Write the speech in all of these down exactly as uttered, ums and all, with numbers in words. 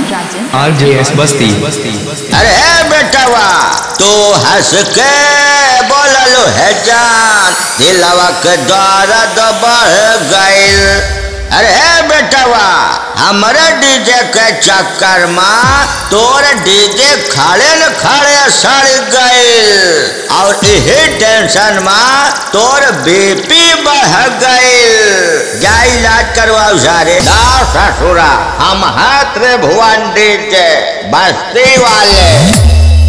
RJS बस्ती। अरे बेटवा तू हंस के बोललो है जान दिलवा के दर्द बढ़ गइल। अरे बेटवा हमारे डीजे के चक्कर में तोर डीजे खड़े न खड़े सड़ गइल और यही टेंशन में तोर बीपी बढ़ गइल। जा इलाज करवाओ सारे ना ससुरा हम हाथ रे भुवन डीजे बस्ती वाले।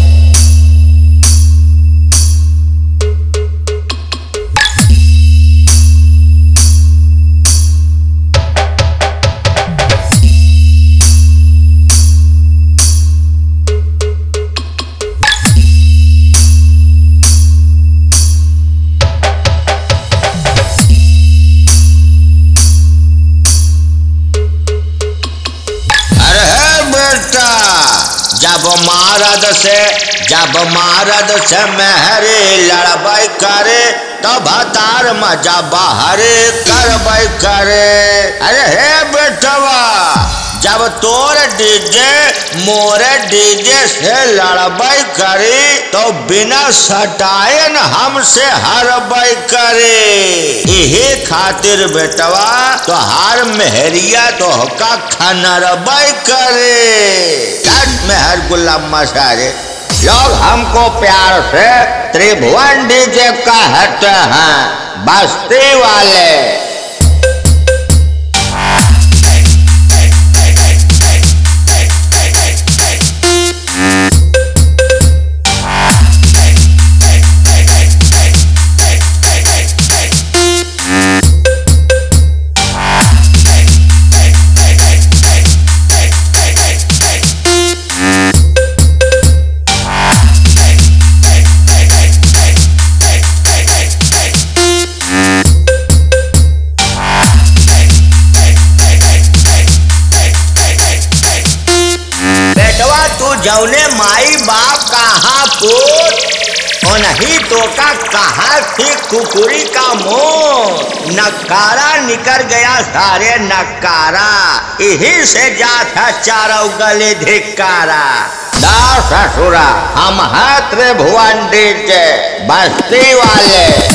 जब मारद से जब मारद से मेहरी लड़बई करे तब हतार मजा बाहरे करबई करे। अरे हे बेटवा जब तोर डीजे मोरे डीजे से लड़बई करी तो बिना सटाए न हमसे हरबई करे। यही खातिर बेटवा तो हर मेहरिया तो का खनरबई करे। मेहर गुलाम मसारे लोग हमको प्यार से त्रिभुवन डीजे कहते हैं बस्ती वाले। जौने माई बाप कहा पूत नहीं तो का कहा थी कुकुरी का मुंह। नकारा निकल गया सारे नकारा यही से जाता चारों गले धिकारा। ना ससुरा हम हाथ रे भुवन डीजे बस्ती वाले।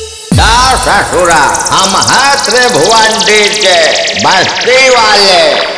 ससुरा हम हाथ रे भुवन डीजे बस्ती वाले।